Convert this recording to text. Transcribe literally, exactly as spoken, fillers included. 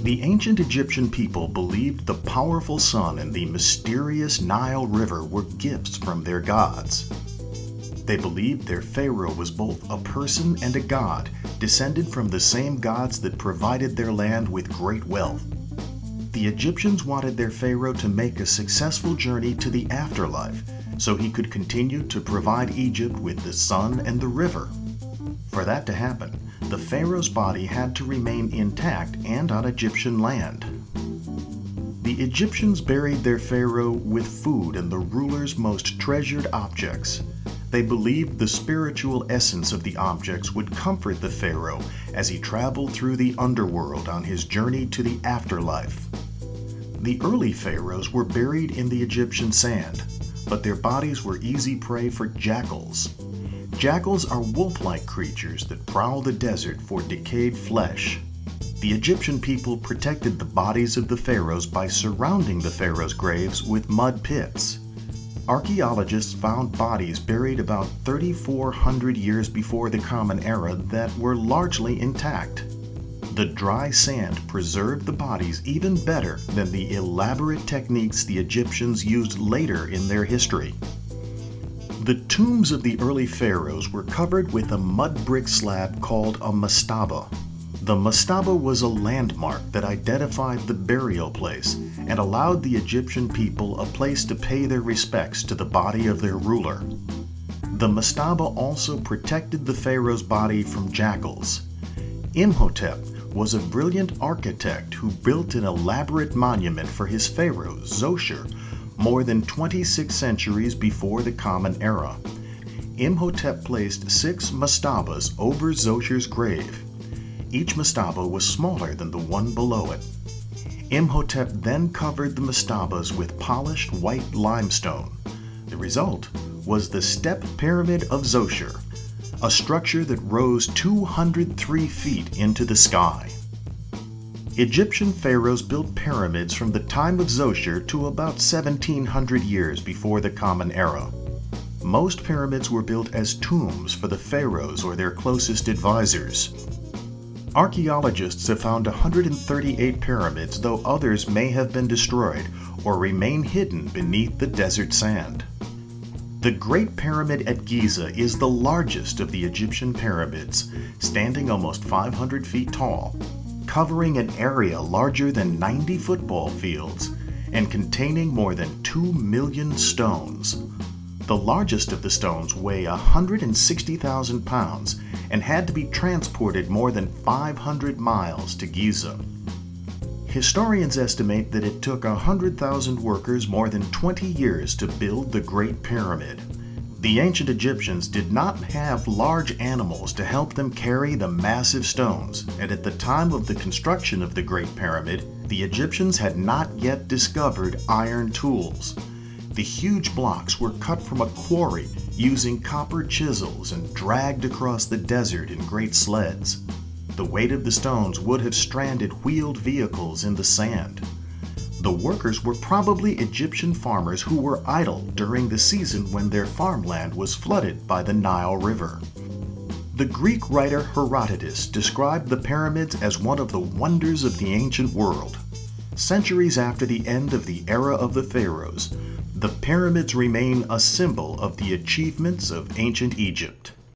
The ancient Egyptian people believed the powerful sun and the mysterious Nile River were gifts from their gods. They believed their pharaoh was both a person and a god, descended from the same gods that provided their land with great wealth. The Egyptians wanted their pharaoh to make a successful journey to the afterlife, so he could continue to provide Egypt with the sun and the river. For that to happen, the pharaoh's body had to remain intact and on Egyptian land. The Egyptians buried their pharaoh with food and the ruler's most treasured objects. They believed the spiritual essence of the objects would comfort the pharaoh as he traveled through the underworld on his journey to the afterlife. The early pharaohs were buried in the Egyptian sand, but their bodies were easy prey for jackals. Jackals are wolf-like creatures that prowl the desert for decayed flesh. The Egyptian people protected the bodies of the pharaohs by surrounding the pharaohs' graves with mud pits. Archaeologists found bodies buried about thirty-four hundred years before the Common Era that were largely intact. The dry sand preserved the bodies even better than the elaborate techniques the Egyptians used later in their history. The tombs of the early pharaohs were covered with a mud brick slab called a mastaba. The mastaba was a landmark that identified the burial place and allowed the Egyptian people a place to pay their respects to the body of their ruler. The mastaba also protected the pharaoh's body from jackals. Imhotep was a brilliant architect who built an elaborate monument for his pharaoh, Zoshar, more than twenty-six centuries before the Common Era. Imhotep placed six mastabas over Zoshar's grave. Each mastaba was smaller than the one below it. Imhotep then covered the mastabas with polished white limestone. The result was the Step Pyramid of Zoshar, a structure that rose two hundred three feet into the sky. Egyptian pharaohs built pyramids from the time of Zoshar to about seventeen hundred years before the Common Era. Most pyramids were built as tombs for the pharaohs or their closest advisors. Archaeologists have found one hundred thirty-eight pyramids, though others may have been destroyed or remain hidden beneath the desert sand. The Great Pyramid at Giza is the largest of the Egyptian pyramids, standing almost five hundred feet tall, covering an area larger than ninety football fields and containing more than two million stones. The largest of the stones weigh one hundred sixty thousand pounds and had to be transported more than five hundred miles to Giza. Historians estimate that it took one hundred thousand workers more than twenty years to build the Great Pyramid. The ancient Egyptians did not have large animals to help them carry the massive stones, and at the time of the construction of the Great Pyramid, the Egyptians had not yet discovered iron tools. The huge blocks were cut from a quarry using copper chisels and dragged across the desert in great sleds. The weight of the stones would have stranded wheeled vehicles in the sand. The workers were probably Egyptian farmers who were idle during the season when their farmland was flooded by the Nile River. The Greek writer Herodotus described the pyramids as one of the wonders of the ancient world. Centuries after the end of the era of the pharaohs, the pyramids remain a symbol of the achievements of ancient Egypt.